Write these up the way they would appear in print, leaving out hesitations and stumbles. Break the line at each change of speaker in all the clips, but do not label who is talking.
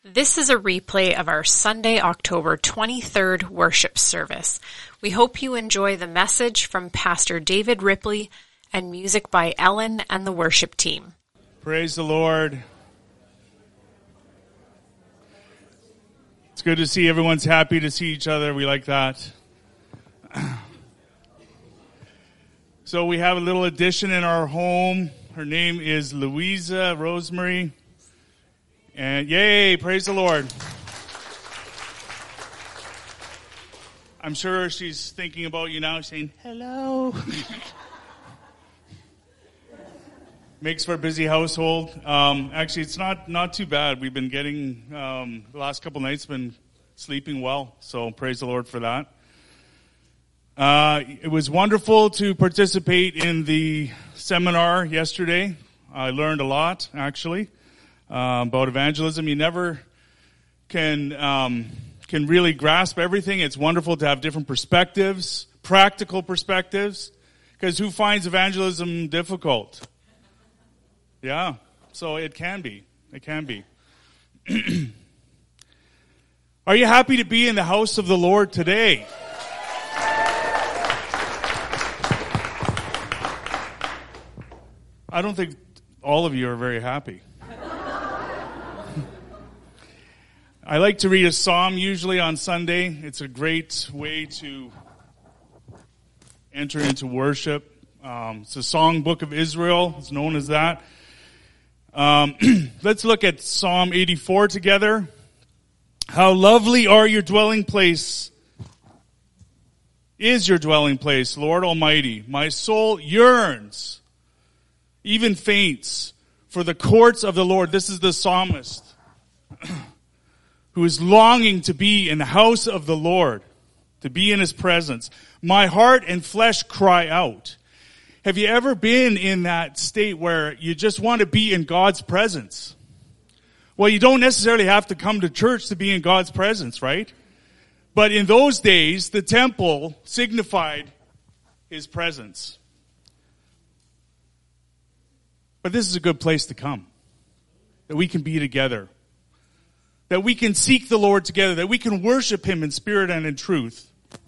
This is a replay of our Sunday, October 23rd worship service. We hope you enjoy the message from Pastor David Ripley and music by Ellen and the worship team.
Praise the Lord. It's good to see everyone's happy to see each other. We like that. So we have a little addition in our home. Her name is Louisa Rosemary. And yay, praise the Lord. I'm sure she's thinking about you now, saying, hello. Makes for a busy household. Actually, it's not too bad. We've been getting, the last couple nights, been sleeping well. So praise the Lord for that. It was wonderful to participate in the seminar yesterday. I learned a lot, actually. About evangelism. You never can really grasp everything. It's wonderful to have different perspectives, practical perspectives, because who finds evangelism difficult? Yeah, so it can be. It can be. Are you happy to be in the house of the Lord today? I don't think all of you are very happy. I like to read a psalm usually on Sunday. It's a great way to enter into worship. It's a song book of Israel. It's known as that. Let's look at Psalm 84 together. How lovely are your dwelling place, is your dwelling place, Lord Almighty. My soul yearns, even faints, for the courts of the Lord. This is the psalmist who is longing to be in the house of the Lord, to be in His presence. My heart and flesh cry out. Have you ever been in that state where you just want to be in God's presence? Well, you don't necessarily have to come to church to be in God's presence, right? But in those days, the temple signified His presence. But this is a good place to come, that we can be together, that we can seek the Lord together, that we can worship Him in spirit and in truth.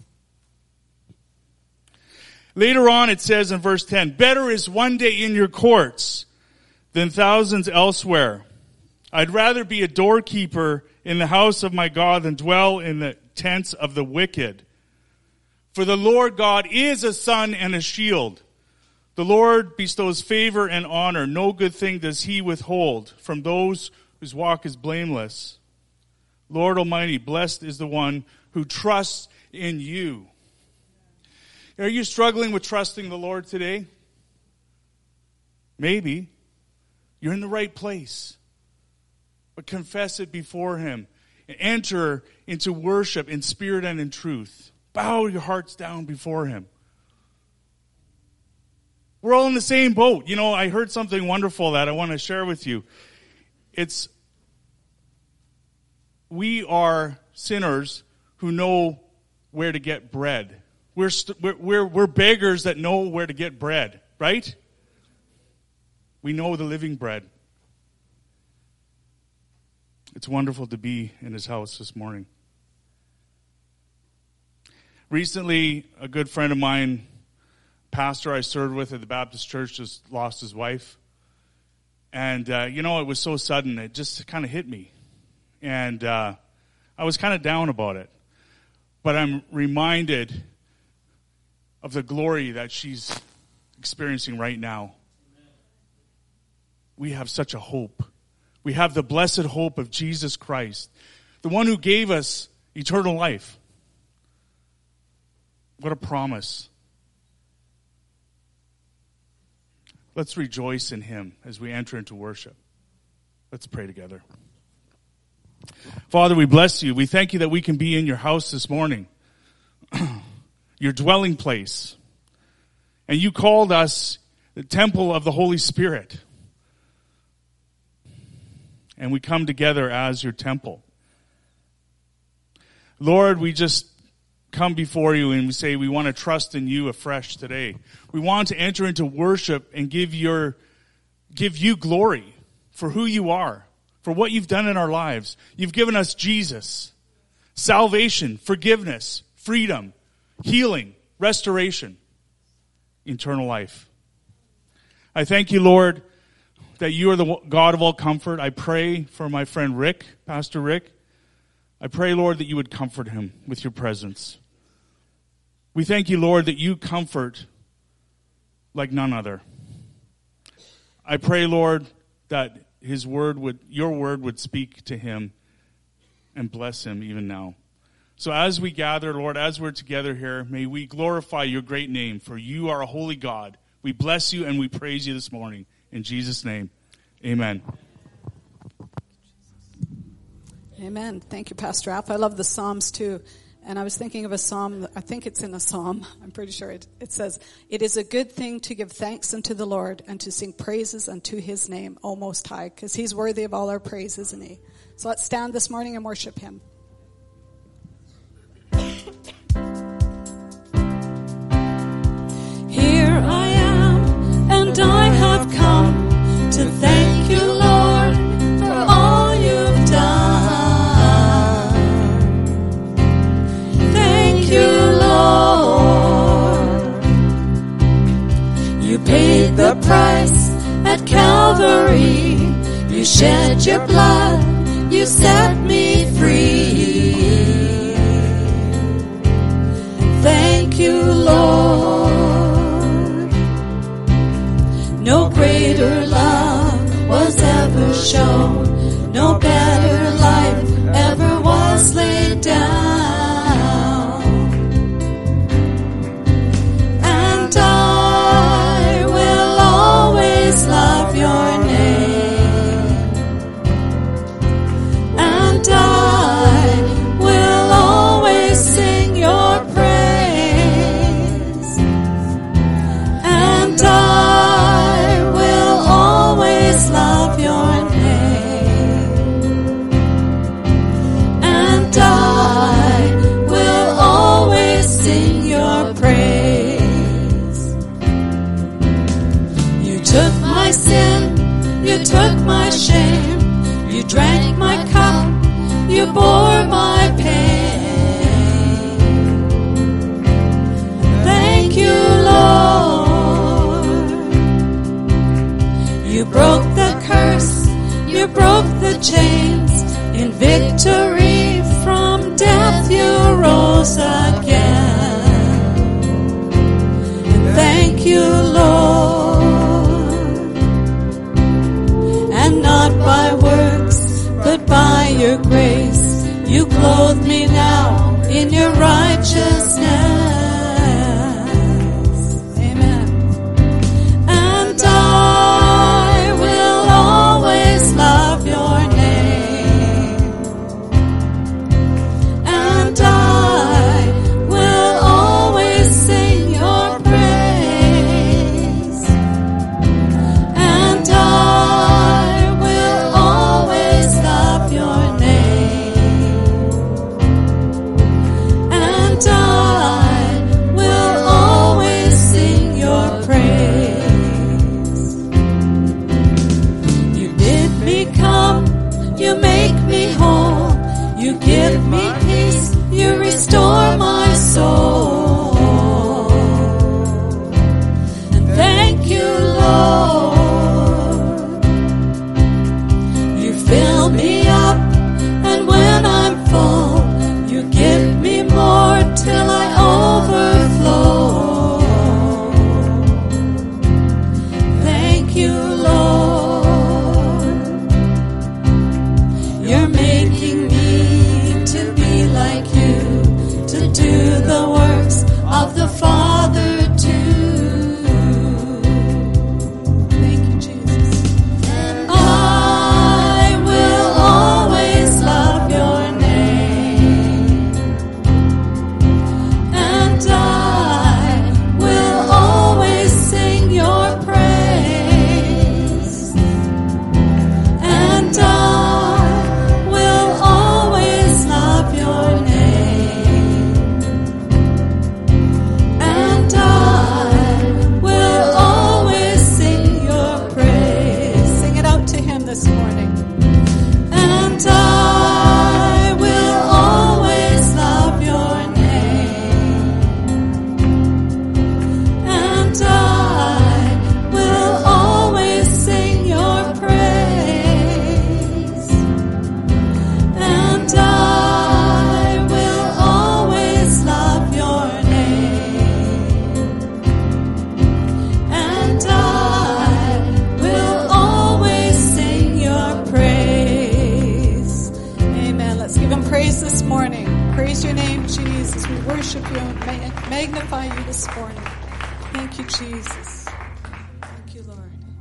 Later on it says in verse 10, better is one day in your courts than thousands elsewhere. I'd rather be a doorkeeper in the house of my God than dwell in the tents of the wicked. For the Lord God is a sun and a shield. The Lord bestows favor and honor. No good thing does He withhold from those whose walk is blameless. Lord Almighty, blessed is the one who trusts in you. Are you struggling with trusting the Lord today? Maybe. You're in the right place. But confess it before Him. And enter into worship in spirit and in truth. Bow your hearts down before Him. We're all in the same boat. You know, I heard something wonderful that I want to share with you. We are sinners who know where to get bread. We're beggars that know where to get bread, right? We know the living bread. It's wonderful to be in His house this morning. Recently, a good friend of mine, pastor I served with at the Baptist church, just lost his wife. And, it was so sudden, it just kind of hit me. And I was kind of down about it. But I'm reminded of the glory that she's experiencing right now. We have such a hope. We have the blessed hope of Jesus Christ, the one who gave us eternal life. What a promise. Let's rejoice in Him as we enter into worship. Let's pray together. Father, we bless You. We thank You that we can be in Your house this morning, Your dwelling place. And You called us the temple of the Holy Spirit. And we come together as Your temple. Lord, we just come before You and we say we want to trust in You afresh today. We want to enter into worship and give You glory for who You are, for what you've done in our lives. You've given us Jesus, salvation, forgiveness, freedom, healing, restoration, eternal life. I thank you, Lord, that you are the God of all comfort. I pray for my friend Rick, Pastor Rick. I pray, Lord, that you would comfort him with your presence. We thank you, Lord, that you comfort like none other. I pray, Lord, that your word would speak to him and bless him even now. So as we gather, Lord, as we're together here, may we glorify your great name, for you are a holy God. We bless you and we praise you this morning. In Jesus' name, amen.
Amen. Thank you, Pastor Alf. I love the Psalms too. And I was thinking of a psalm, I think it's in a psalm, I'm pretty sure it says, "It is a good thing to give thanks unto the Lord and to sing praises unto his name, O Most High," because he's worthy of all our praise, isn't he? So let's stand this morning and worship him. Here I am, and I have come to thank you, Lord, for all you've done. Thank you, Lord. You paid the price at Calvary. You shed your blood. You set me free. And thank you, Lord. No greater love was ever shown. No better life ever was laid down. And I will always love your name. And I will always sing your praise. And I will always love your name. And I will always sing your praise. You took my sin, you took my shame, you drank my cup, you bore my pain. Thank you, Lord. You broke the curse, you broke the chains. In victory from death you rose again. And thank you, Lord. And not by works, but by your grace, you clothe me now in your righteousness. Amen. And I will always love your name. And I will always sing your praise. And I will always love your name. And I Let's give him praise this morning. Praise your name, Jesus. We worship you and magnify you this morning. Thank you, Jesus. Thank you, Lord.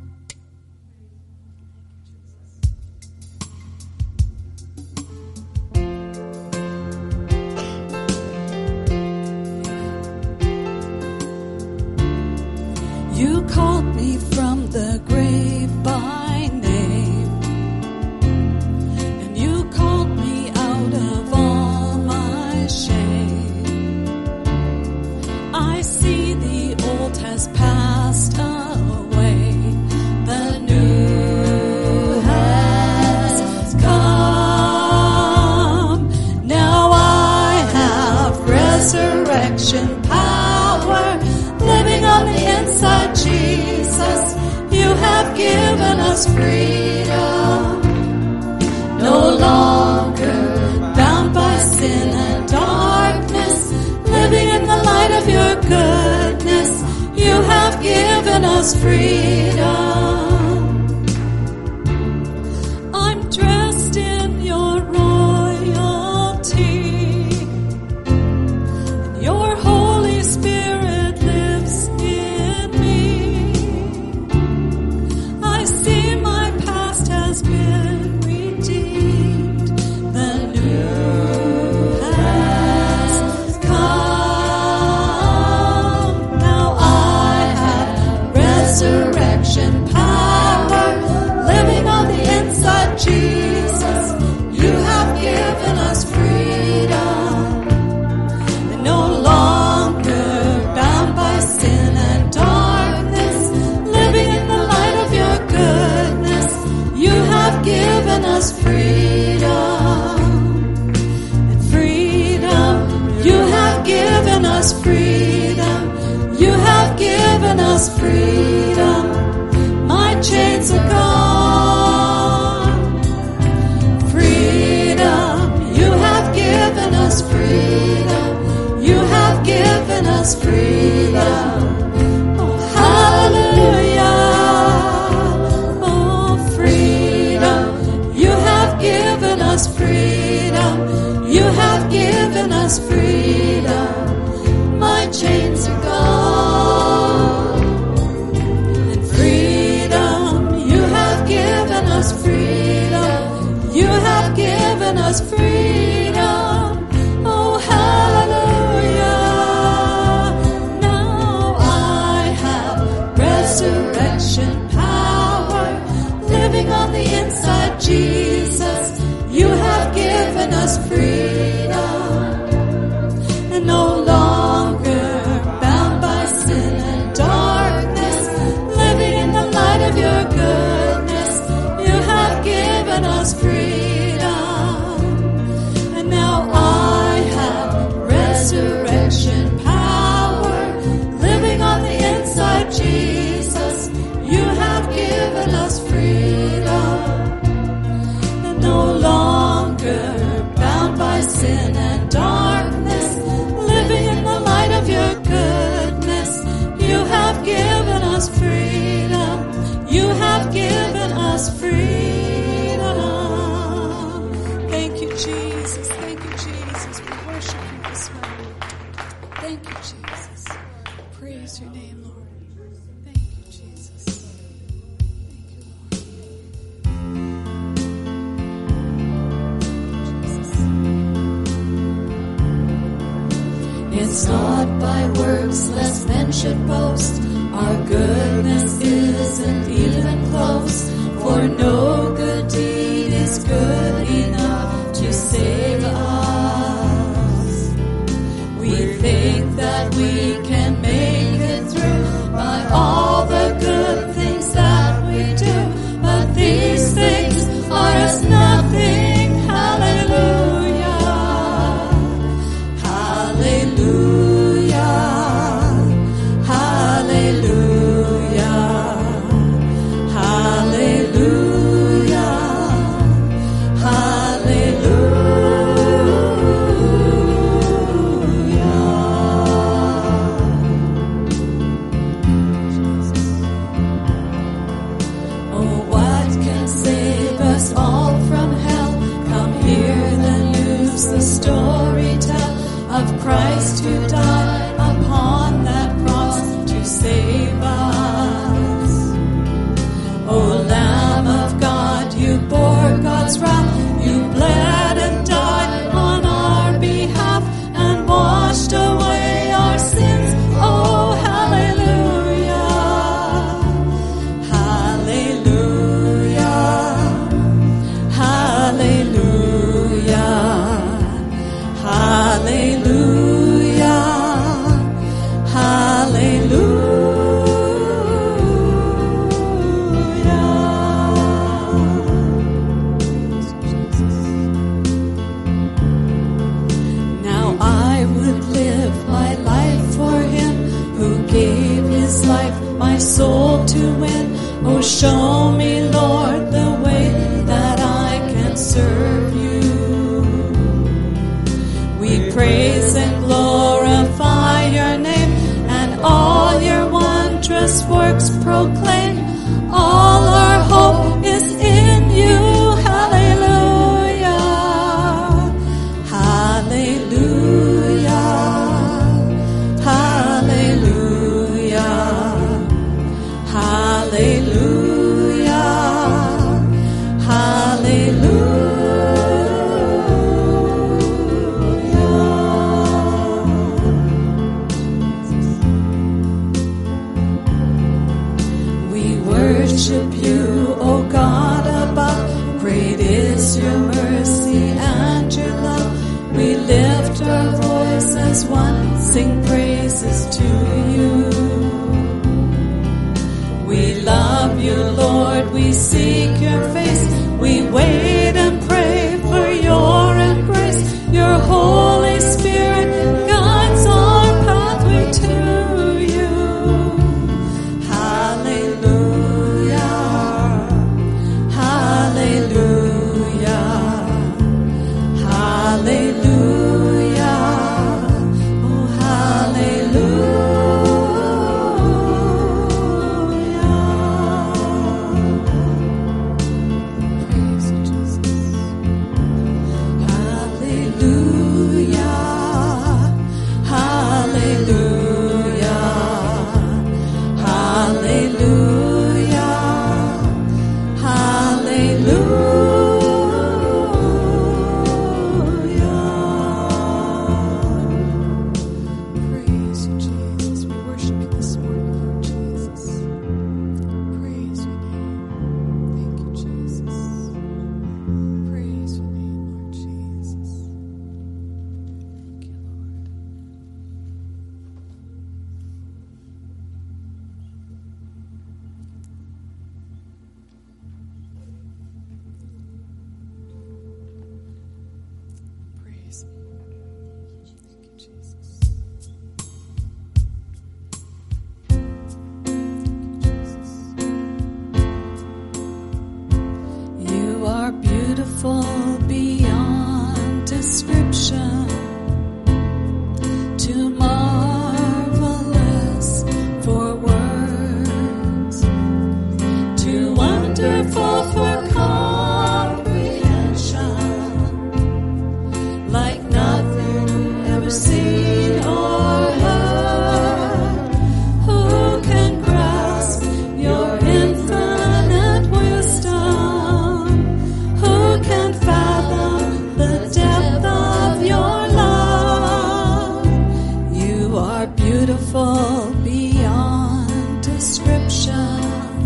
You called me from the grave by name, and you called me out of all my shame. I see the old has passed away, the new has come. Now I have resurrection power living on the inside, Jesus. You have given us freedom. No longer bound by sin and darkness, living in the light of your goodness. You have given us freedom. I'm dressed in your royalty, and your Holy Spirit lives in me. I see my past has been redeemed. The new has come. Now I have resurrection power living on the inside, Jesus. You have given us freedom. And no longer bound by sin and darkness, living in the light of your goodness. You have given us freedom. And freedom, you have given us freedom. You have given us freedom. My chains are gone. Freedom, you have given us freedom. You have given us freedom. Oh, hallelujah. Oh, freedom, you have given us freedom. You have given us freedom. My chains are gone. And freedom, you have given us freedom. You have given us freedom. Oh, hallelujah. Now I have resurrection power living on the inside, Jesus. You have given us freedom. And no longer bound by sin and darkness, living in the light of your goodness. You have given us freedom. And now I have resurrection power living on the inside, Jesus. You have given us freedom. And no longer bound by sin and darkness, living in the light of your goodness. You have given us freedom. You have given us freedom. Thank you, Jesus. Thank you, Jesus. We worship you this morning. Thank you, Jesus. Praise your name, Lord. Thank you, Jesus. Thank you, Lord. It's not by works lest men should boast. Our goodness isn't even close. For no good deed is good enough to save us. We think that we can make it through by all the good things that we do. But these things are as nothing. Hallelujah. Hallelujah. Hallelujah. Hallelujah. Hallelujah. hearts the story tell of Christ who died upon that cross to save us. O Lamb of God, you bore God's wrath, you bled and died on our behalf and washed away our sins. Oh, hallelujah, hallelujah, hallelujah, hallelujah, hallelujah. Now I would live my life for him who gave his life, my soul to win. Oh, show me, Lord, the way that I can serve you. We praise and glorify your name, and all your wondrous works proclaim. All our hope is in you. Hallelujah, hallelujah, hallelujah, hallelujah, hallelujah. We worship you, O God above. Great is your mercy and your love. We lift our voice as one, sing praises to you. We love you, Lord, we seek your face. We wait and pray for your embrace. Your Holy Spirit guides our pathway to you. Hallelujah, hallelujah, hallelujah, oh hallelujah. Praise you, Jesus. Hallelujah, hallelujah, hallelujah, hallelujah. Praise you, Jesus. We worship you this morning, Lord Jesus. Praise your name. Thank you, Jesus. Praise your name, Lord Jesus. Thank you, Lord. Praise. Thank you, Jesus. You are beautiful beyond description, too marvelous for words, too wonderful for comprehension, like nothing ever seen or heard. Who can grasp your infinite wisdom? Who can fathom the depth of your love? You are beautiful beyond description,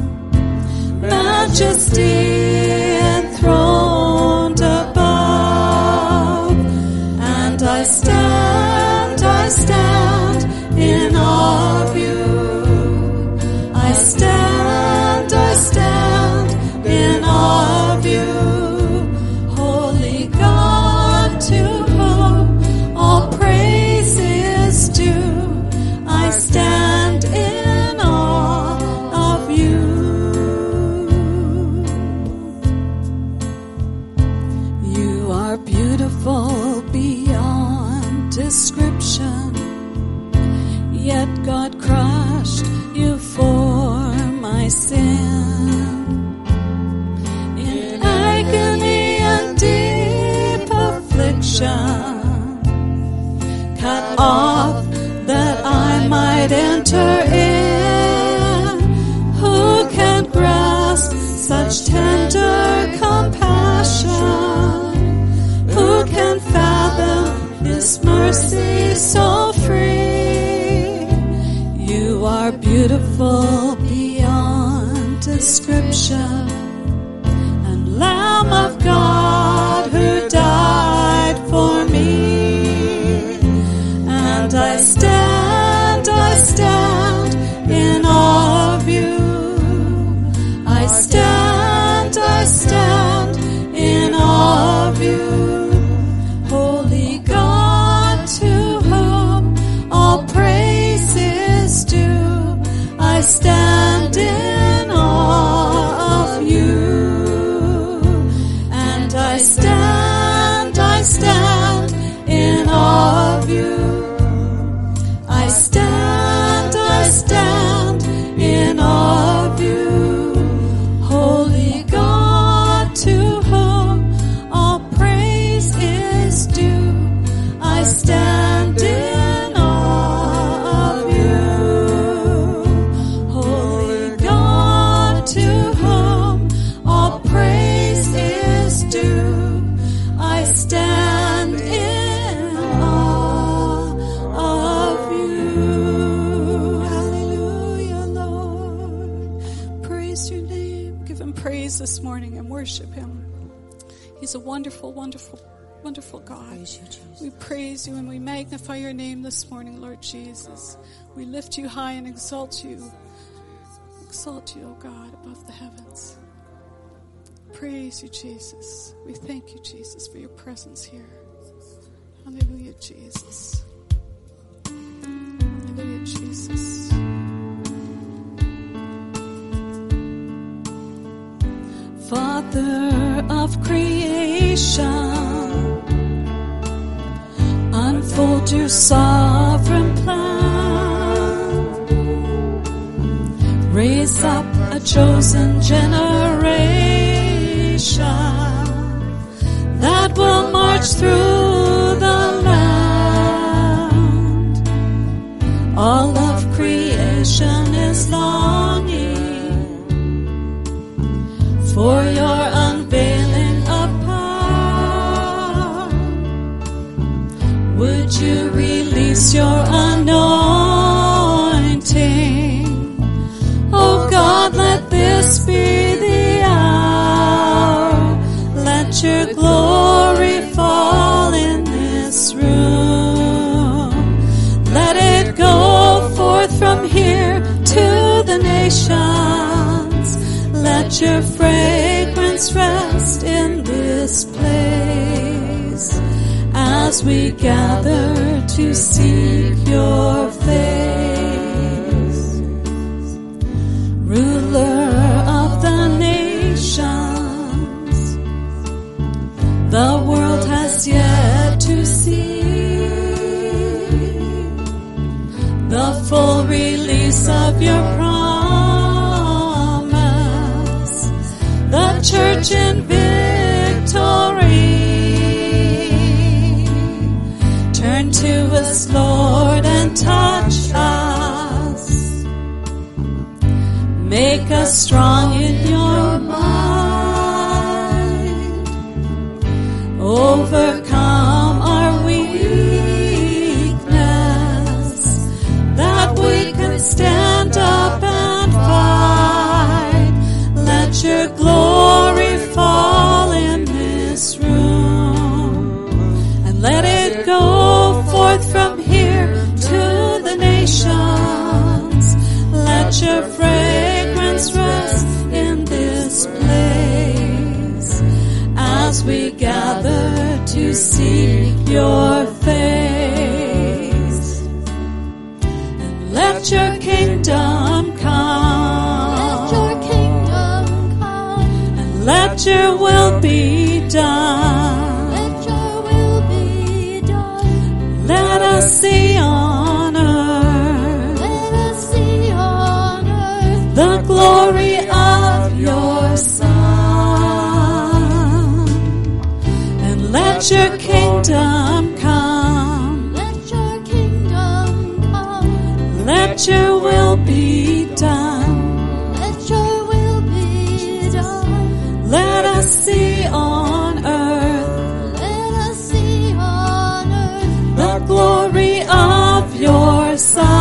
majesty enthroned above, and I stand in awe of you. I stand in awe of you. Holy God, to whom all praise is due, I stand in awe of you. You are beautiful beyond description, yet God crushed you for my sin. In agony and deep affliction, cut off that I might enter in. Who can grasp such tender compassion? Who can fathom His mercy so free? You are beautiful beyond description, and Lamb of God who died for me. And I stand in awe of you. I stand in awe of you. Holy God, to whom all praise is due, I stand in awe of you. And I stand in awe of you. I stand in awe of you. Holy God, to whom all praise is due, I stand in awe of you. Holy God, to whom all praise is due, I stand in awe of you. Hallelujah, Lord. Praise your name. Give Him praise this morning and worship Him. He's a wonderful, wonderful, wonderful God. We praise you and we magnify your name this morning, Lord Jesus. We lift you high and exalt you. Exalt you, O God, above the heavens. Praise you, Jesus. We thank you, Jesus, for your presence here. Hallelujah, Jesus. Hallelujah, Jesus. Father of creation, unfold your sovereign plan. Raise up a chosen generation that will march through the land. All of creation is longing for your unveiling of power. Would you release your anointing? Oh God, let this be the hour. Let your glory fall in this room. Let it go forth from here to the nations. Let your fragrance rest in this place as we gather to seek your face. Ruler of the nations, the world has yet to see the full release of your promise. The church in victory. Turn to us, Lord, and touch us. Make us strong in your mind. Overcome our weakness, that we can stand up and fight. Let your glory fall in this room, and let it go forth from here to the nations. Let your fragrance rest in this place as we gather to seek your face. And let your kingdom come. Let your kingdom come. And let your will be done. Let your will be done. Let us see on earth. Let us see on earth the glory of your Son. And let your kingdom kingdom come.
Let your kingdom come.
Let your will be done.
Let your will be done.
Let us see on earth.
Let us see on earth
The glory of your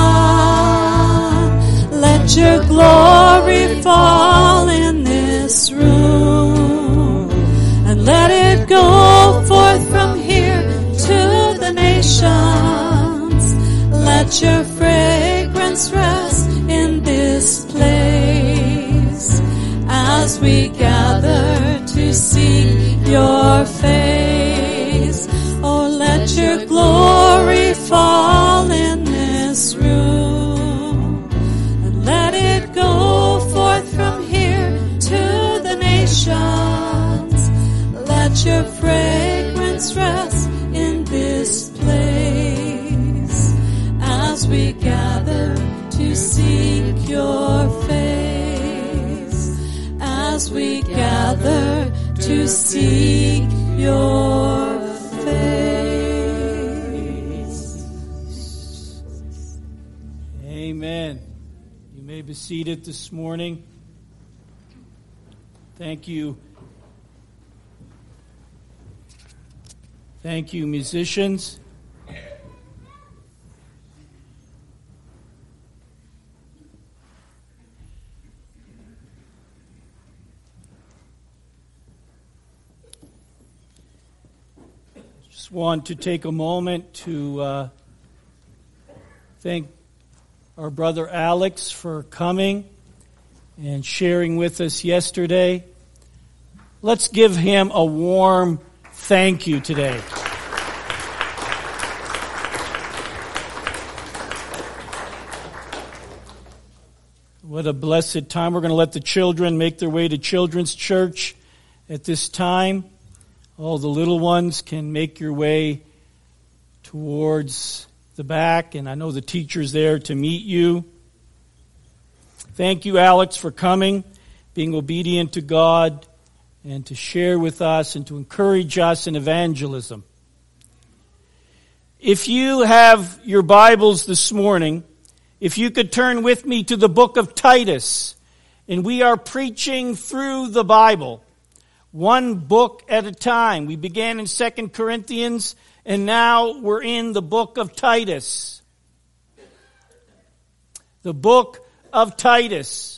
Son. Let your glory fall in this room. And let it go forth from here to the nations. Let your fragrance rest in this place as we gather to seek your face. Oh, let your glory fall in this room. And let it go forth from here to the nations. Let your fragrance rest in this place as we gather to seek your face. As we gather to seek your face.
Amen. You may be seated this morning. Thank you. Thank you, musicians. Just want to take a moment to thank our brother Alex for coming and sharing with us yesterday. Let's give him a warm thank you today. What a blessed time. We're going to let the children make their way to Children's Church at this time. All the little ones can make your way towards the back, and I know the teacher's there to meet you. Thank you, Alex, for coming, being obedient to God, and to share with us and to encourage us in evangelism. If you have your Bibles this morning, if you could turn with me to the book of Titus, and we are preaching through the Bible, one book at a time. We began in 2 Corinthians, and now we're in the book of Titus. The book of Titus.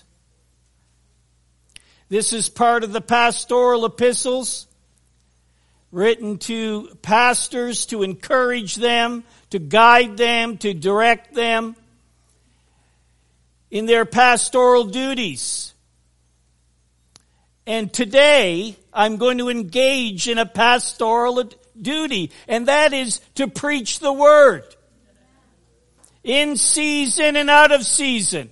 This is part of the pastoral epistles written to pastors to encourage them, to guide them, to direct them in their pastoral duties. And today, I'm going to engage in a pastoral duty, and that is to preach the Word in season and out of season.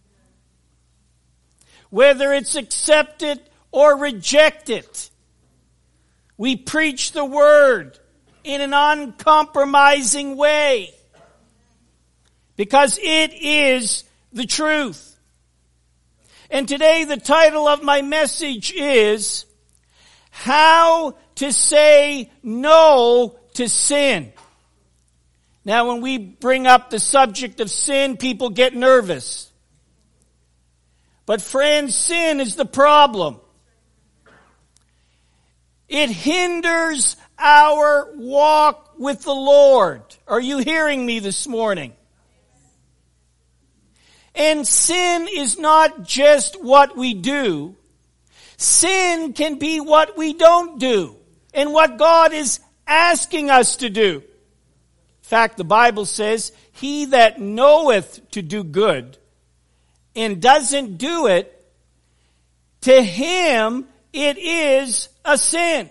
Whether it's accepted or rejected, we preach the Word in an uncompromising way because it is the truth. And today the title of my message is How to Say No to Sin. Now when we bring up the subject of sin, people get nervous. But friends, sin is the problem. It hinders our walk with the Lord. Are you hearing me this morning? And sin is not just what we do. Sin can be what we don't do and what God is asking us to do. In fact, the Bible says, he that knoweth to do good and doesn't do it, to him it is a sin.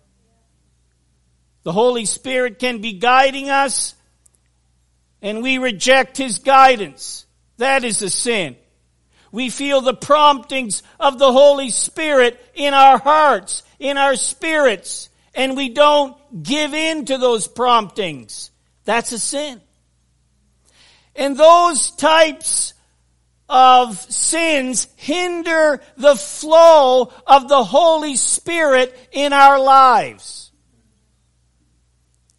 The Holy Spirit can be guiding us, and we reject his guidance. That is a sin. We feel the promptings of the Holy Spirit in our hearts, in our spirits, and we don't give in to those promptings. That's a sin. And those types of sins hinder the flow of the Holy Spirit in our lives.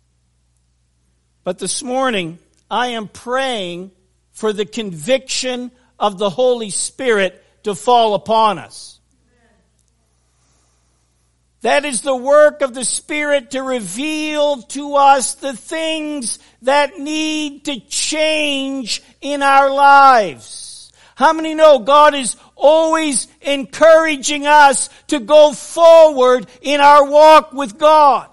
But this morning, I am praying for the conviction of the Holy Spirit to fall upon us. That is the work of the Spirit to reveal to us the things that need to change in our lives. How many know God is always encouraging us to go forward in our walk with God?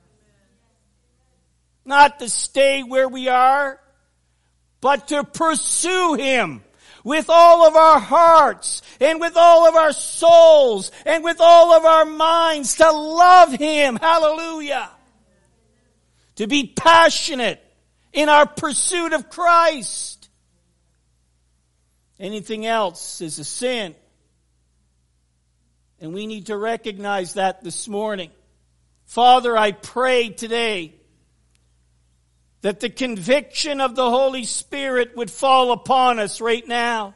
Not to stay where we are, but to pursue Him with all of our hearts and with all of our souls and with all of our minds, to love Him. Hallelujah. To be passionate in our pursuit of Christ. Anything else is a sin. And we need to recognize that this morning. Father, I pray today that the conviction of the Holy Spirit would fall upon us right now.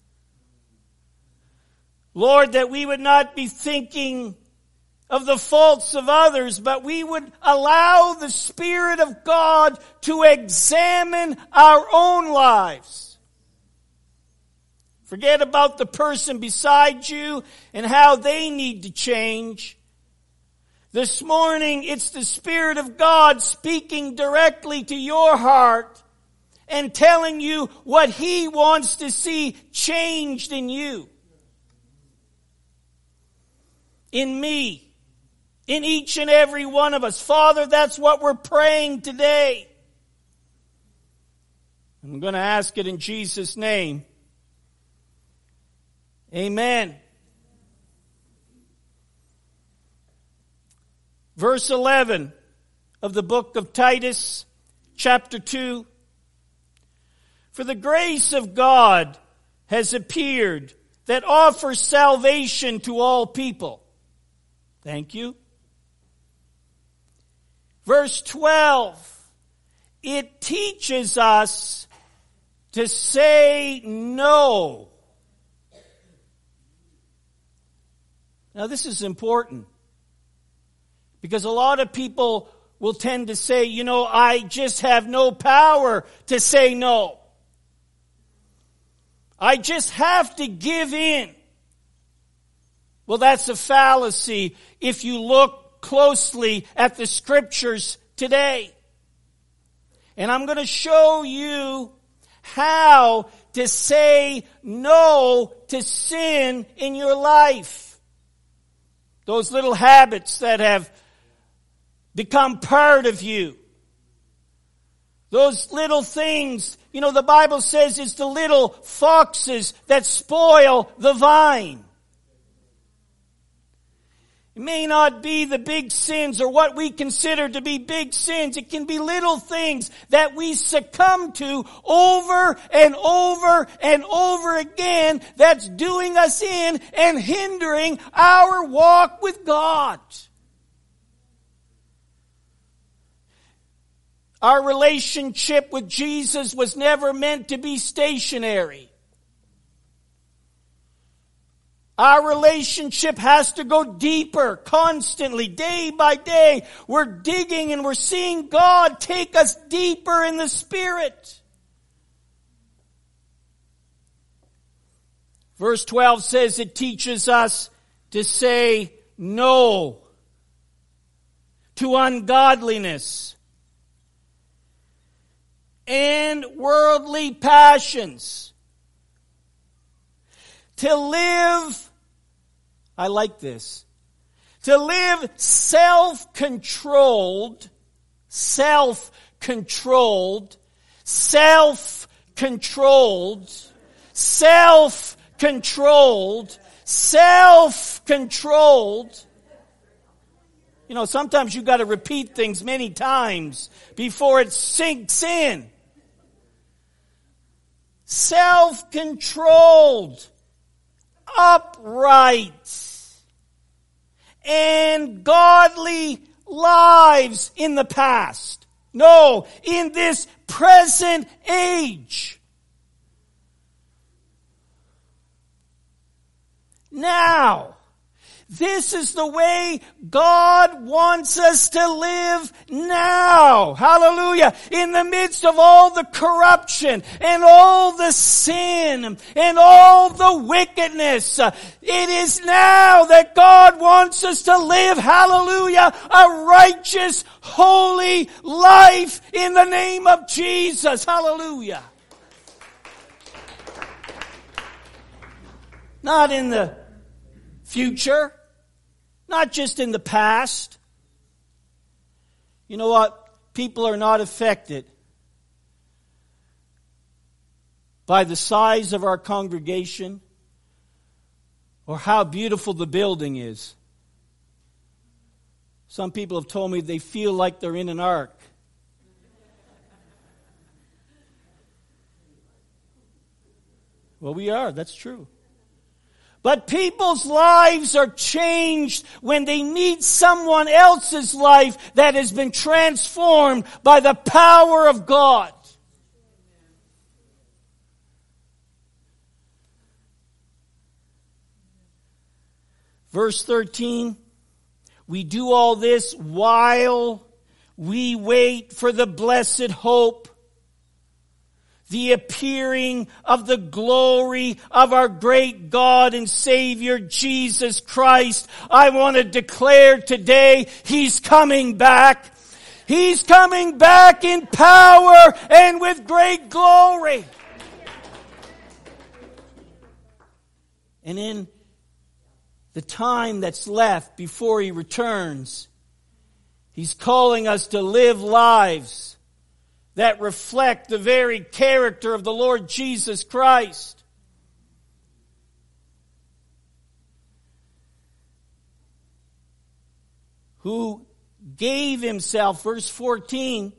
Lord, that we would not be thinking of the faults of others, but we would allow the Spirit of God to examine our own lives. Forget about the person beside you and how they need to change. This morning, it's the Spirit of God speaking directly to your heart and telling you what He wants to see changed in you, in me, in each and every one of us. Father, that's what we're praying today. I'm going to ask it in Jesus' name. Amen. Verse 11 of the book of Titus, chapter 2. For the grace of God has appeared that offers salvation to all people. Thank you. Verse 12. It teaches us to say no. Now this is important. Because a lot of people will tend to say, I just have no power to say no. I just have to give in. Well, that's a fallacy if you look closely at the Scriptures today. And I'm going to show you how to say no to sin in your life. Those little habits that have become part of you. Those little things, the Bible says it's the little foxes that spoil the vine. It may not be the big sins or what we consider to be big sins. It can be little things that we succumb to over and over and over again that's doing us in and hindering our walk with God. Our relationship with Jesus was never meant to be stationary. Our relationship has to go deeper, constantly, day by day. We're digging and we're seeing God take us deeper in the Spirit. Verse 12 says it teaches us to say no to ungodliness and worldly passions. To live, I like this, to live self-controlled, self-controlled, self-controlled, self-controlled, self-controlled. Sometimes you've got to repeat things many times before it sinks in. Self-controlled, upright, and godly lives in the past. No, in this present age. Now, This is the way God wants us to live now. Hallelujah. In the midst of all the corruption and all the sin and all the wickedness, it is now that God wants us to live, hallelujah, a righteous, holy life in the name of Jesus. Hallelujah. Not in the future, not just in the past. You know what? People are not affected by the size of our congregation or how beautiful the building is. Some people have told me they feel like they're in an ark. Well, we are. That's true. But people's lives are changed when they meet someone else's life that has been transformed by the power of God. Verse 13, we do all this while we wait for the blessed hope, the appearing of the glory of our great God and Savior, Jesus Christ. I want to declare today, He's coming back. He's coming back in power and with great glory. And in the time that's left before He returns, He's calling us to live lives that reflect the very character of the Lord Jesus Christ. Who gave Himself, verse 14,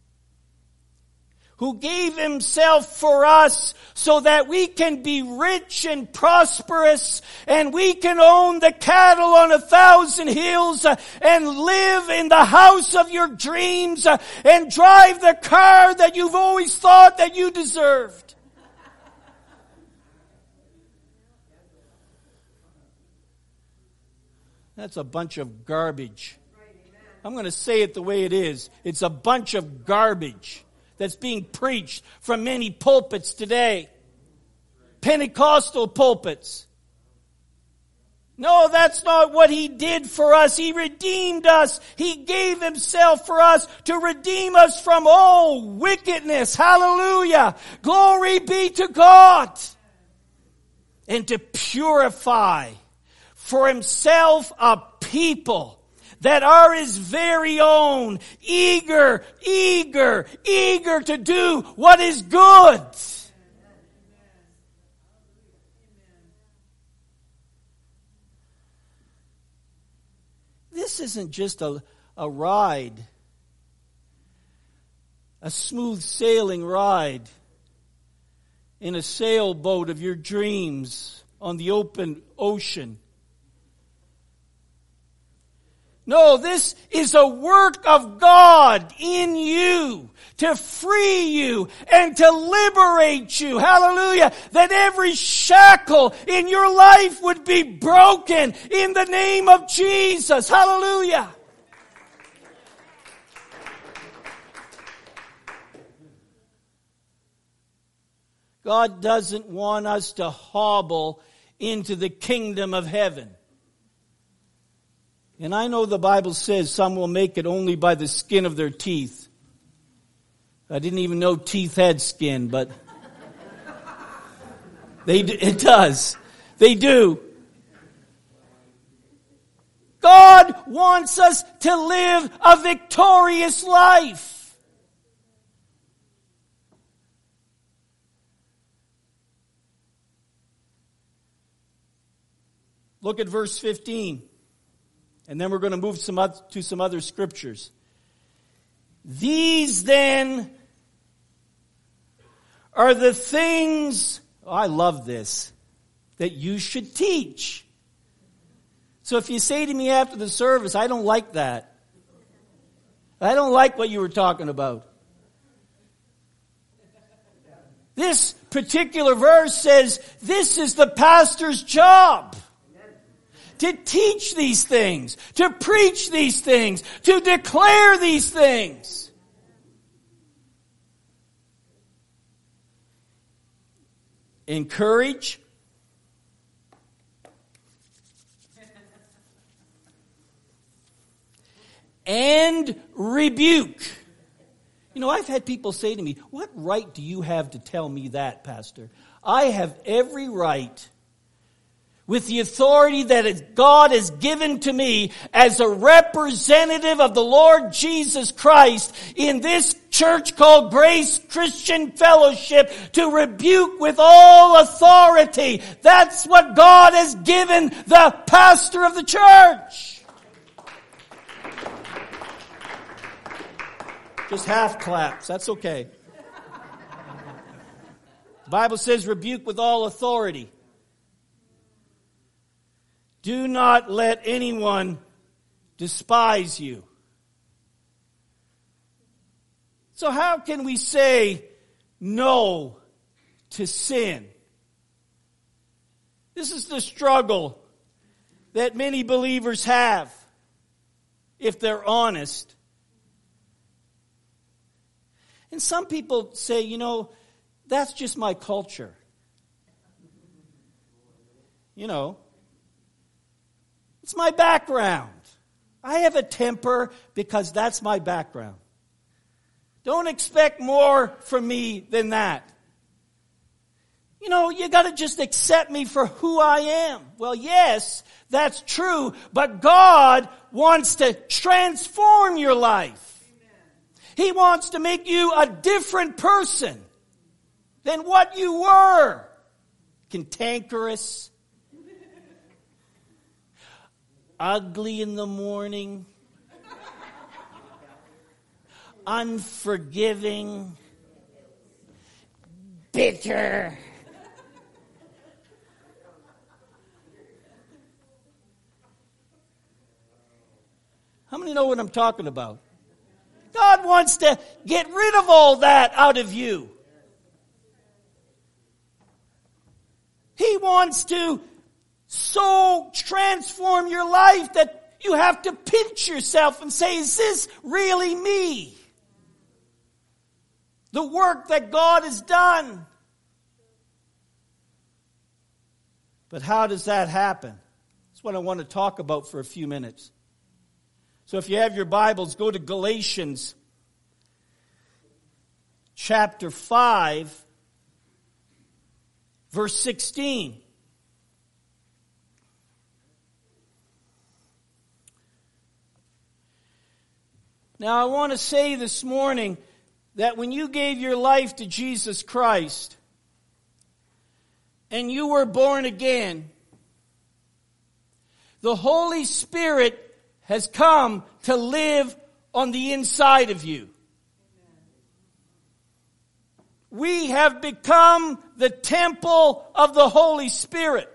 who gave Himself for us so that we can be rich and prosperous and we can own the cattle on 1,000 hills and live in the house of your dreams and drive the car that you've always thought that you deserved. That's a bunch of garbage. I'm going to say it the way it is. It's a bunch of garbage that's being preached from many pulpits today. Pentecostal pulpits. No, that's not what He did for us. He redeemed us. He gave Himself for us to redeem us from all wickedness. Hallelujah. Glory be to God. And to purify for Himself a people that are His very own, eager to do what is good. This isn't just a ride, a smooth sailing ride in a sailboat of your dreams on the open ocean. No, this is a work of God in you to free you and to liberate you. Hallelujah. That every shackle in your life would be broken in the name of Jesus. Hallelujah. God doesn't want us to hobble into the kingdom of heaven. And I know the Bible says some will make it only by the skin of their teeth. I didn't even know teeth had skin, but it does. They do. God wants us to live a victorious life. Look at verse 15. And then we're going to move to some other scriptures. These then are the things, I love this, that you should teach. So if you say to me after the service, I don't like that. I don't like what you were talking about. This particular verse says this is the pastor's job. to teach these things, to preach these things, to declare these things. Encourage. And rebuke. You know, I've had people say to me, what right do you have to tell me that, Pastor? I have every right, with the authority that God has given to me as a representative of the Lord Jesus Christ in this church called Grace Christian Fellowship, to rebuke with all authority. That's what God has given the pastor of the church. Just half claps. That's okay. The Bible says rebuke with all authority. Do not let anyone despise you. So how can we say no to sin? This is the struggle that many believers have, if they're honest. And some people say, you know, that's just my culture. You know, it's my background. I have a temper because that's my background. Don't expect more from me than that. You know, you got to just accept me for who I am. Well, yes, that's true, but God wants to transform your life. He wants to make you a different person than what you were. Cantankerous, ugly in the morning, unforgiving, bitter. How many know what I'm talking about? God wants to get rid of all that out of you. He wants to so transform your life that you have to pinch yourself and say, is this really me? The work that God has done. But how does that happen? That's what I want to talk about for a few minutes. So if you have your Bibles, go to Galatians chapter 5, verse 16. Now I want to say this morning that when you gave your life to Jesus Christ and you were born again, the Holy Spirit has come to live on the inside of you. We have become the temple of the Holy Spirit.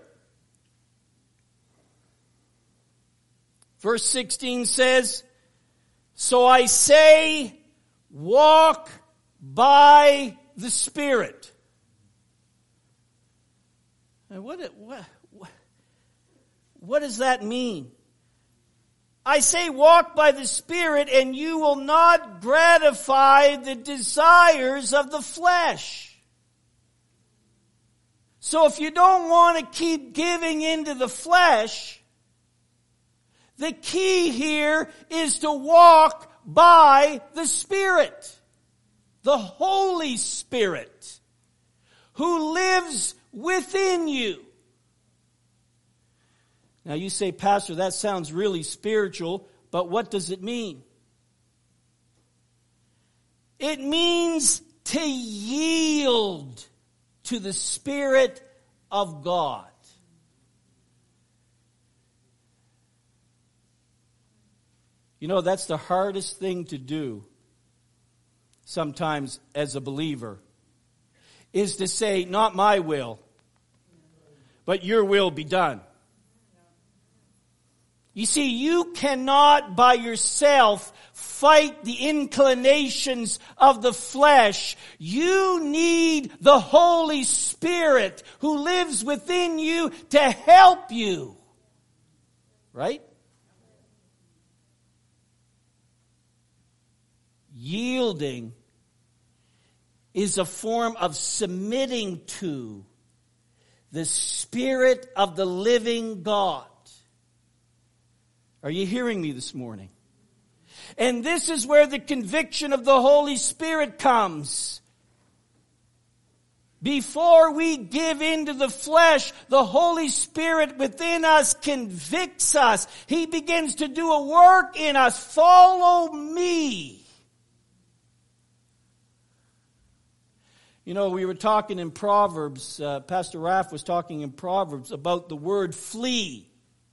Verse 16 says, so I say, walk by the Spirit. And what does that mean? I say walk by the Spirit and you will not gratify the desires of the flesh. So if you don't want to keep giving into the flesh, the key here is to walk by the Spirit. The Holy Spirit who lives within you. Now you say, Pastor, that sounds really spiritual, but what does it mean? It means to yield to the Spirit of God. You know, that's the hardest thing to do sometimes as a believer, is to say, not my will, but your will be done. You see, you cannot by yourself fight the inclinations of the flesh. You need the Holy Spirit who lives within you to help you. right? Yielding is a form of submitting to the Spirit of the living God. Are you hearing me this morning? And this is where the conviction of the Holy Spirit comes. Before we give into the flesh, the Holy Spirit within us convicts us. He begins to do a work in us. Follow me. You know, we were talking in Proverbs, Pastor Raff was talking in Proverbs about the word flee.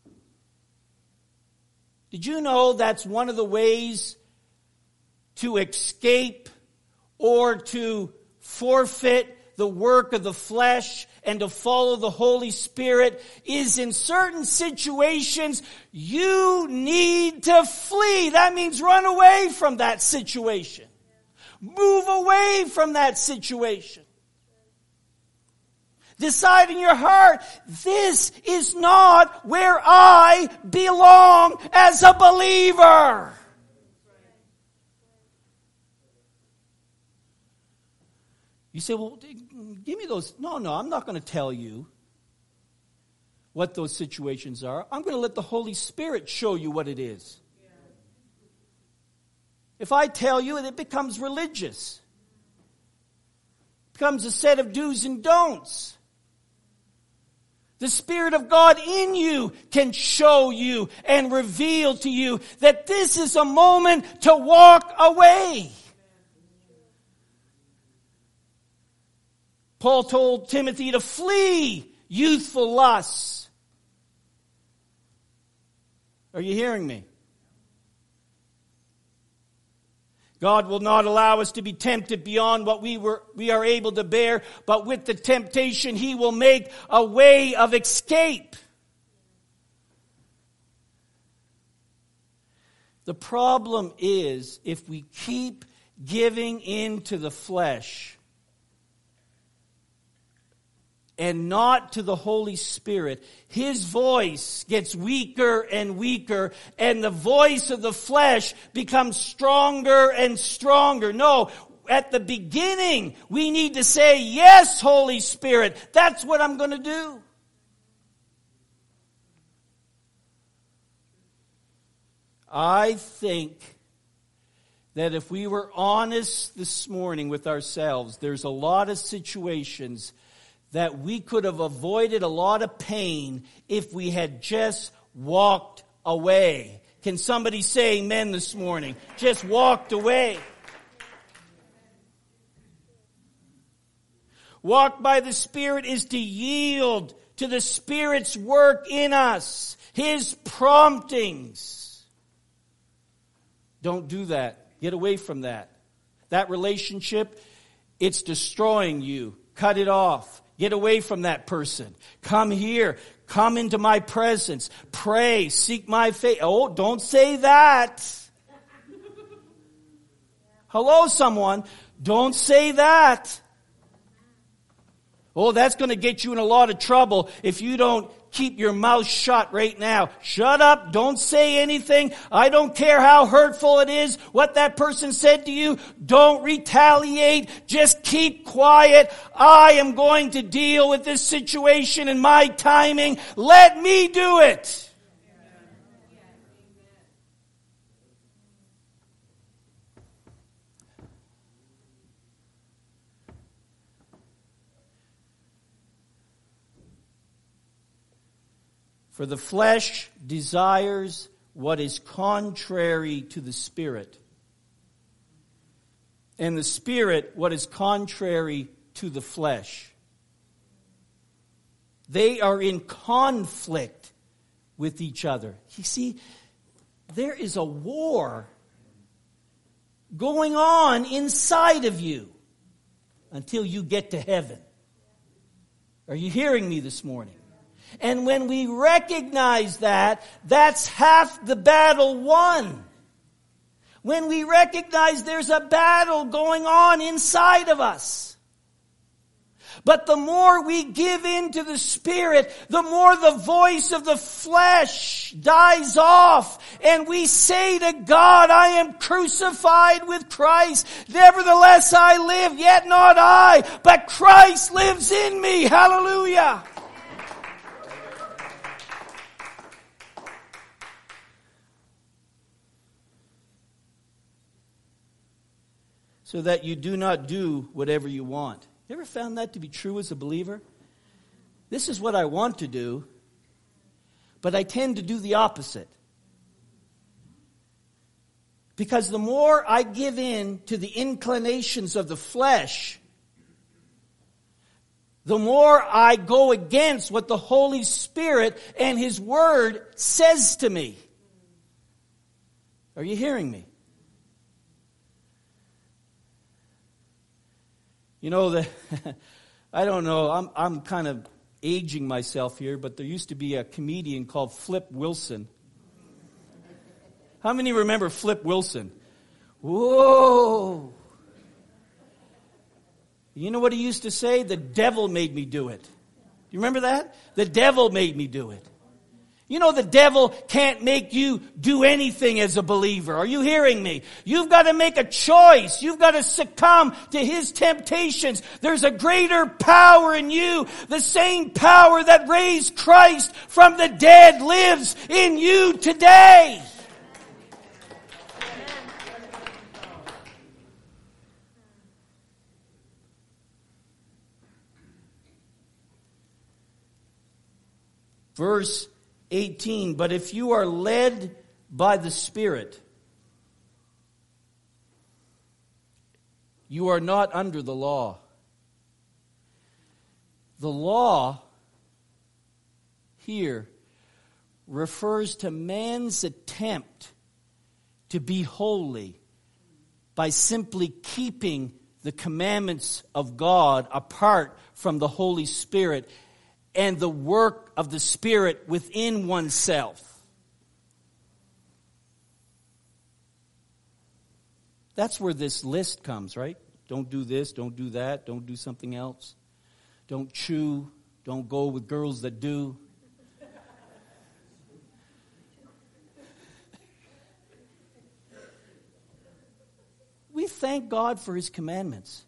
Did you know that's one of the ways to escape or to forfeit the work of the flesh and to follow the Holy Spirit is in certain situations you need to flee. That means run away from that situation. Move away from that situation. Decide in your heart, this is not where I belong as a believer. You say, well, give me those. No, I'm not going to tell you what those situations are. I'm going to let the Holy Spirit show you what it is. If I tell you, it becomes religious. It becomes a set of do's and don'ts. The Spirit of God in you can show you and reveal to you that this is a moment to walk away. Paul told Timothy to flee youthful lusts. Are you hearing me? God will not allow us to be tempted beyond what we are able to bear, but with the temptation, He will make a way of escape. The problem is, if we keep giving in to the flesh and not to the Holy Spirit, His voice gets weaker and weaker, and the voice of the flesh becomes stronger and stronger. No, at the beginning, we need to say, yes, Holy Spirit, that's what I'm going to do. I think that if we were honest this morning with ourselves, there's a lot of situations that we could have avoided a lot of pain if we had just walked away. Can somebody say amen this morning? Just walked away. Walk by the Spirit is to yield to the Spirit's work in us, His promptings. Don't do that. Get away from that. That relationship, it's destroying you. Cut it off. Get away from that person. Come here. Come into my presence. Pray. Seek my face. Oh, don't say that. Hello, someone. Don't say that. Oh, that's going to get you in a lot of trouble if you don't keep your mouth shut right now. Shut up. Don't say anything. I don't care how hurtful it is, what that person said to you. Don't retaliate. Just keep quiet. I am going to deal with this situation in my timing. Let me do it. For the flesh desires what is contrary to the Spirit, and the Spirit what is contrary to the flesh. They are in conflict with each other. You see, there is a war going on inside of you until you get to heaven. Are you hearing me this morning? And when we recognize that, that's half the battle won. When we recognize there's a battle going on inside of us. But the more we give in to the Spirit, the more the voice of the flesh dies off. And we say to God, I am crucified with Christ. Nevertheless I live, yet not I, but Christ lives in me. Hallelujah. So that you do not do whatever you want. You ever found that to be true as a believer? This is what I want to do, but I tend to do the opposite. Because the more I give in to the inclinations of the flesh, the more I go against what the Holy Spirit and His Word says to me. Are you hearing me? You know, I don't know, I'm kind of aging myself here, but there used to be a comedian called Flip Wilson. How many remember Flip Wilson? Whoa! You know what he used to say? The devil made me do it. You remember that? The devil made me do it. You know the devil can't make you do anything as a believer. Are you hearing me? You've got to make a choice. You've got to succumb to his temptations. There's a greater power in you. The same power that raised Christ from the dead lives in you today. Verse 18, but if you are led by the Spirit, you are not under the law. The law here refers to man's attempt to be holy by simply keeping the commandments of God apart from the Holy Spirit and the work of the Spirit within oneself. That's where this list comes, right? Don't do this, don't do that, don't do something else. Don't chew, don't go with girls that do. We thank God for His commandments.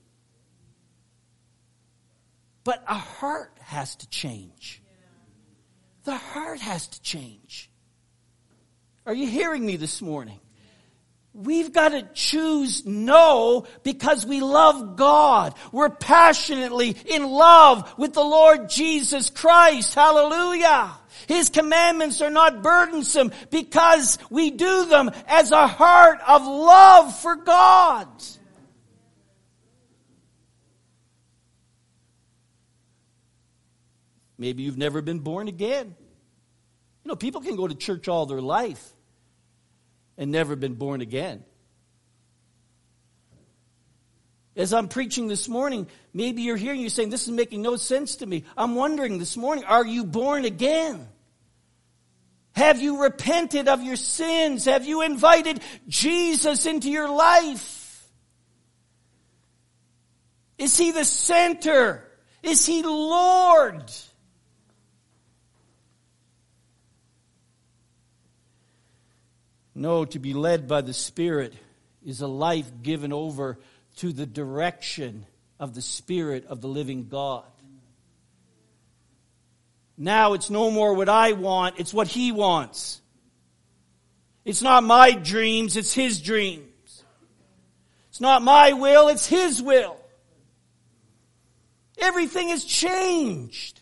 But our heart has to change. The heart has to change. Are you hearing me this morning? We've got to choose no because we love God. We're passionately in love with the Lord Jesus Christ. Hallelujah. His commandments are not burdensome because we do them as a heart of love for God. Maybe you've never been born again. You know, people can go to church all their life and never been born again. As I'm preaching this morning, maybe you're here and you're saying, this is making no sense to me. I'm wondering this morning, are you born again? Have you repented of your sins? Have you invited Jesus into your life? Is He the center? Is He Lord? No, to be led by the Spirit is a life given over to the direction of the Spirit of the living God. Now it's no more what I want, it's what He wants. It's not my dreams, it's His dreams. It's not my will, it's His will. Everything has changed.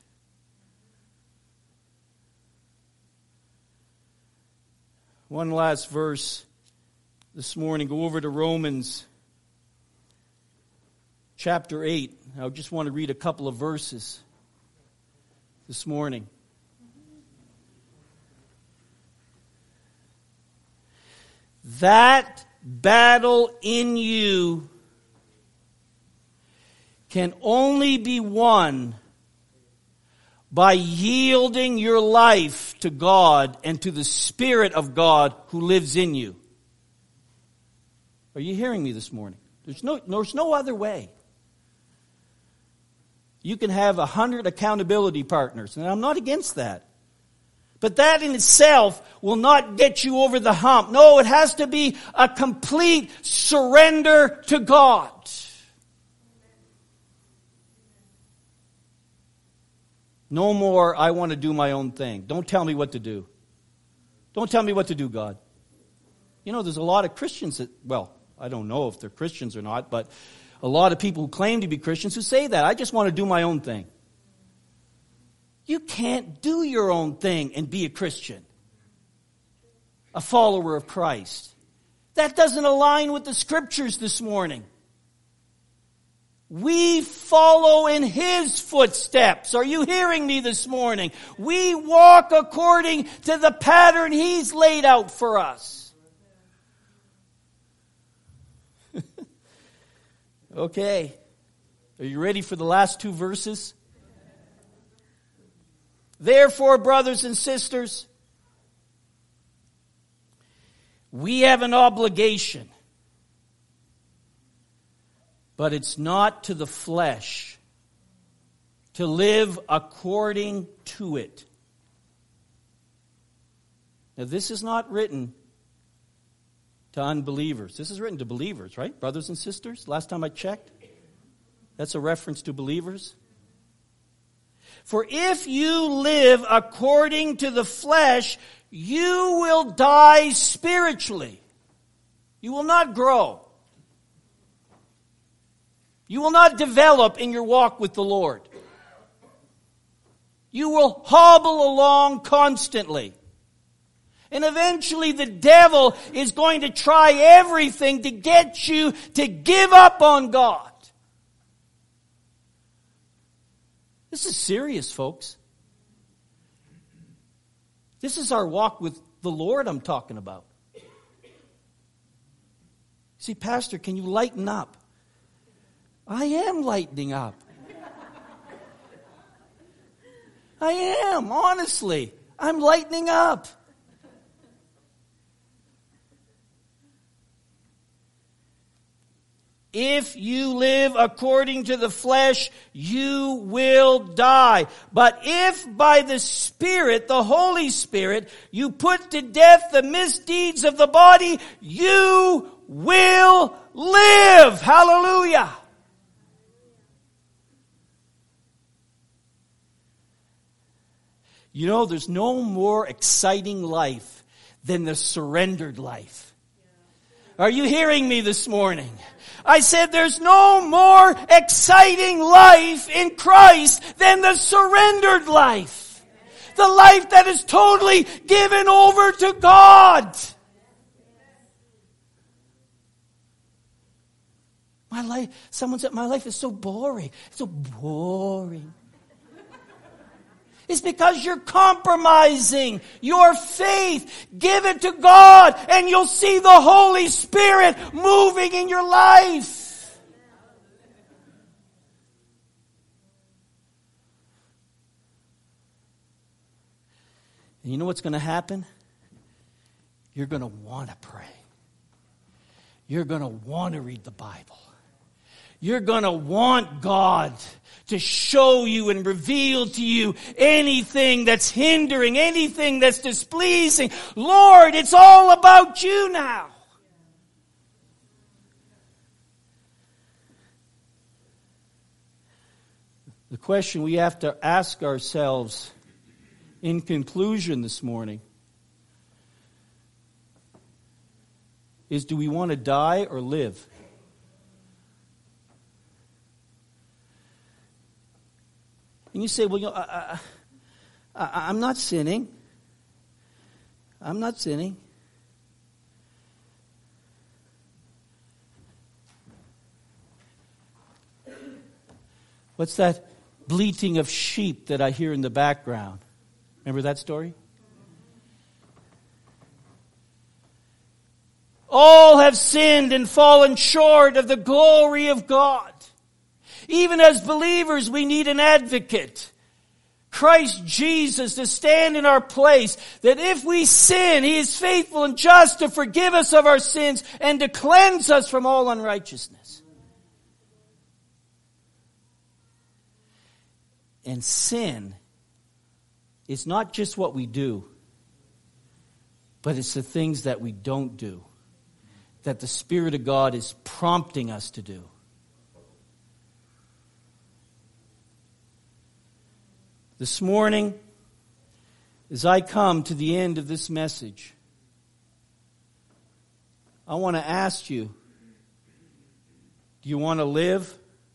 One last verse this morning. Go over to Romans chapter 8. I just want to read a couple of verses this morning. That battle in you can only be won by yielding your life to God and to the Spirit of God who lives in you. Are you hearing me this morning? There's no other way. You can have 100 accountability partners, and I'm not against that. But that in itself will not get you over the hump. No, it has to be a complete surrender to God. No more, I want to do my own thing. Don't tell me what to do. Don't tell me what to do, God. You know, there's a lot of Christians that, well, I don't know if they're Christians or not, but a lot of people who claim to be Christians who say that. I just want to do my own thing. You can't do your own thing and be a Christian, a follower of Christ. That doesn't align with the Scriptures this morning. We follow in His footsteps. Are you hearing me this morning? We walk according to the pattern He's laid out for us. Okay. Are you ready for the last two verses? Therefore, brothers and sisters, we have an obligation. But it's not to the flesh to live according to it. Now, this is not written to unbelievers. This is written to believers, right? Brothers and sisters, last time I checked. That's a reference to believers. For if you live according to the flesh, you will die spiritually. You will not grow. You will not develop in your walk with the Lord. You will hobble along constantly. And eventually the devil is going to try everything to get you to give up on God. This is serious, folks. This is our walk with the Lord I'm talking about. See, Pastor, can you lighten up? I am lightening up. I am, honestly. I'm lightening up. If you live according to the flesh, you will die. But if by the Spirit, the Holy Spirit, you put to death the misdeeds of the body, you will live. Hallelujah. You know, there's no more exciting life than the surrendered life. Are you hearing me this morning? I said there's no more exciting life in Christ than the surrendered life. The life that is totally given over to God. My life, someone said, my life is so boring. It's so boring. It's because you're compromising your faith. Give it to God and you'll see the Holy Spirit moving in your life. And you know what's going to happen? You're going to want to pray. You're going to want to read the Bible. You're going to want God to show you and reveal to you anything that's hindering, anything that's displeasing. Lord, it's all about you now. The question we have to ask ourselves in conclusion this morning is, do we want to die or live? And you say, well, you know, I'm not sinning. I'm not sinning. What's that bleating of sheep that I hear in the background? Remember that story? All have sinned and fallen short of the glory of God. Even as believers, we need an advocate. Christ Jesus to stand in our place, that if we sin, He is faithful and just to forgive us of our sins and to cleanse us from all unrighteousness. And sin is not just what we do, but it's the things that we don't do, that the Spirit of God is prompting us to do. This morning, as I come to the end of this message, I want to ask you, do you want to live?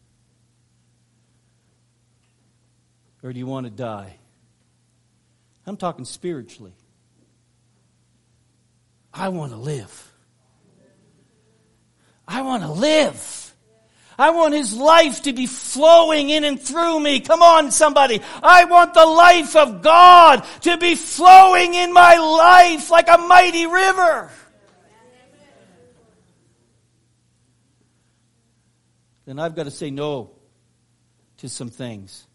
Or do you want to die? I'm talking spiritually. I want to live. I want to live. I want His life to be flowing in and through me. Come on, somebody. I want the life of God to be flowing in my life like a mighty river. Then I've got to say no to some things.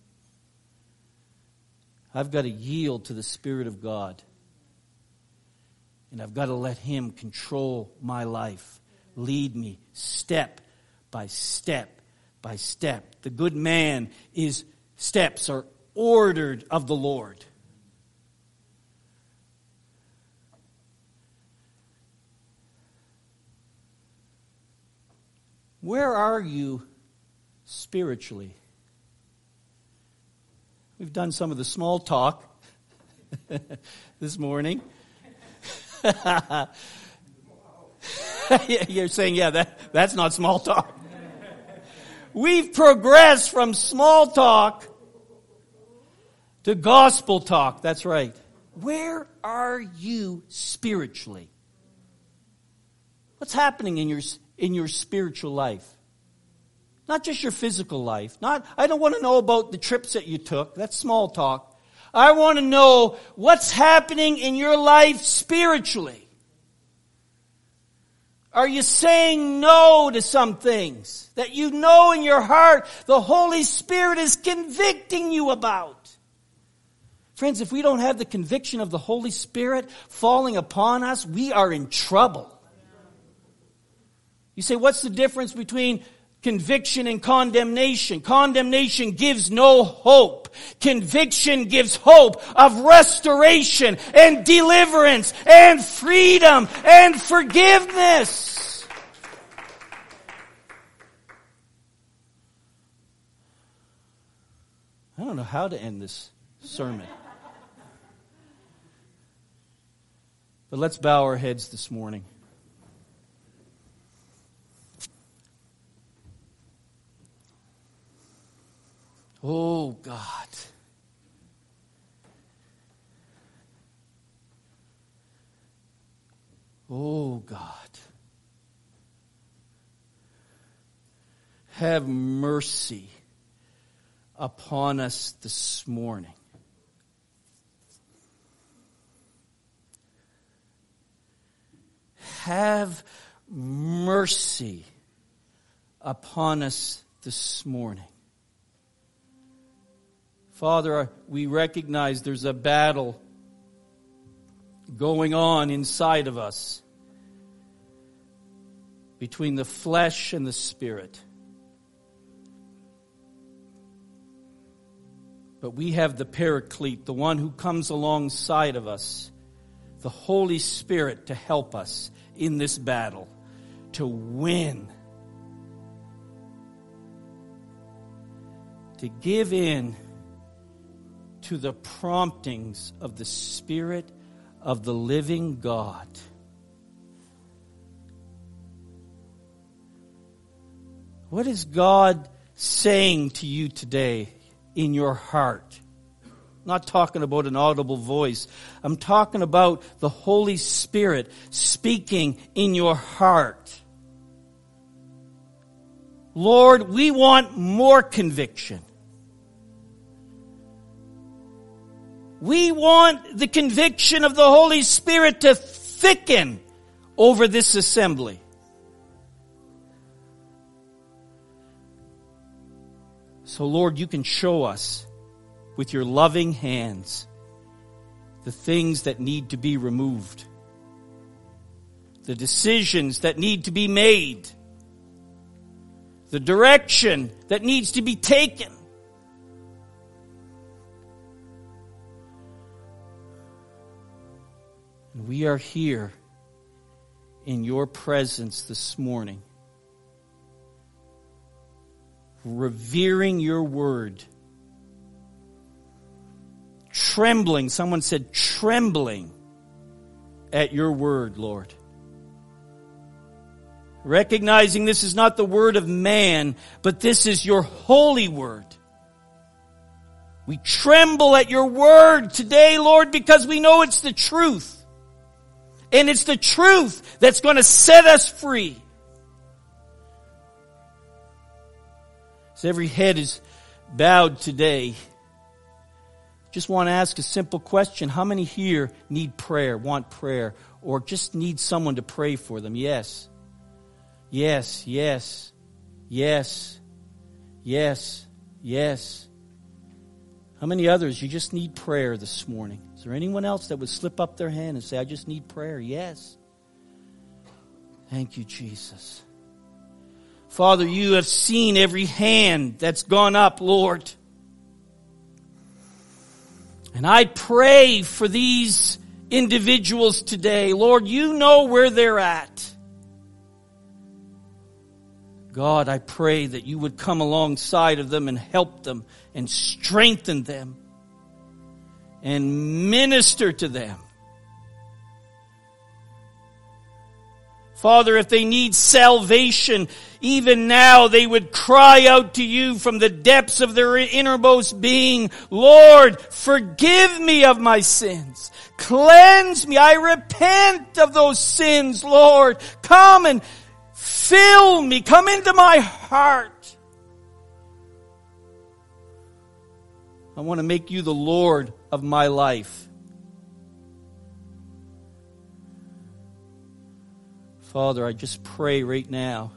I've got to yield to the Spirit of God. And I've got to let Him control my life. Lead me step by step by step. The good man, his steps are ordered of the Lord. Where are you spiritually? We've done some of the small talk this morning. You're saying, yeah, that's not small talk. We've progressed from small talk to gospel talk. That's right. Where are you spiritually? What's happening in your spiritual life? Not just your physical life. I don't want to know about the trips that you took. That's small talk. I want to know what's happening in your life spiritually. Are you saying no to some things that you know in your heart the Holy Spirit is convicting you about? Friends, if we don't have the conviction of the Holy Spirit falling upon us, we are in trouble. You say, what's the difference between conviction and condemnation? Condemnation gives no hope. Conviction gives hope of restoration and deliverance and freedom and forgiveness. I don't know how to end this sermon. But let's bow our heads this morning. Oh, God. Oh, God. Have mercy upon us this morning. Have mercy upon us this morning. Father, we recognize there's a battle going on inside of us between the flesh and the Spirit. But we have the Paraclete, the one who comes alongside of us, the Holy Spirit, to help us in this battle, to win, to give in to the promptings of the Spirit of the living God. What is God saying to you today in your heart? I'm not talking about an audible voice. I'm talking about the Holy Spirit speaking in your heart. Lord, we want more conviction. We want the conviction of the Holy Spirit to thicken over this assembly. So, Lord, you can show us with your loving hands the things that need to be removed, the decisions that need to be made, the direction that needs to be taken. we are here in your presence this morning, revering your word, trembling, someone said trembling at your word, Lord. Recognizing this is not the word of man, but this is your holy word. We tremble at your word today, Lord, because we know it's the truth. And it's the truth that's going to set us free. As every head is bowed today, just want to ask a simple question. How many here need prayer, want prayer, or just need someone to pray for them? Yes. Yes, yes, yes, yes, yes. How many others, you just need prayer this morning? Is there anyone else that would slip up their hand and say, I just need prayer? Yes. Thank you, Jesus. Father, you have seen every hand that's gone up, Lord. And I pray for these individuals today. Lord, you know where they're at. God, I pray that you would come alongside of them and help them and strengthen them and minister to them. Father, if they need salvation, even now they would cry out to you from the depths of their innermost being, Lord, forgive me of my sins. Cleanse me. I repent of those sins, Lord. Come and fill me. Come into my heart. I want to make you the Lord of my life. Father, I just pray right now,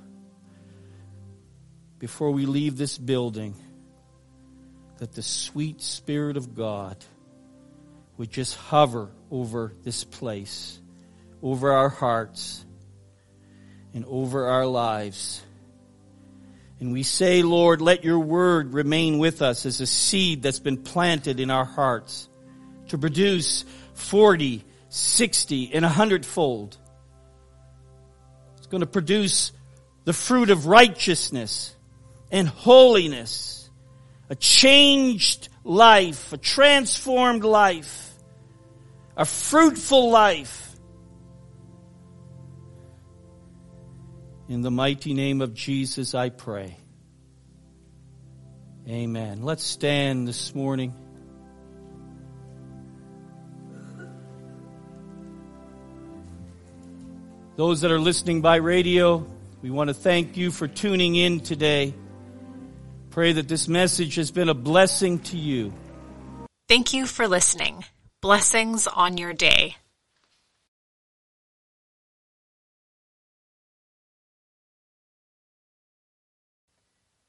before we leave this building, that the sweet Spirit of God would just hover over this place, over our hearts, and over our lives. And we say, Lord, let your word remain with us as a seed that's been planted in our hearts to produce 40, 60, and 100-fold. It's going to produce the fruit of righteousness and holiness, a changed life, a transformed life, a fruitful life. In the mighty name of Jesus, I pray. Amen. Let's stand this morning. Those that are listening by radio, we want to thank you for tuning in today. Pray that this message has been a blessing to you.
Thank you for listening. Blessings on your day.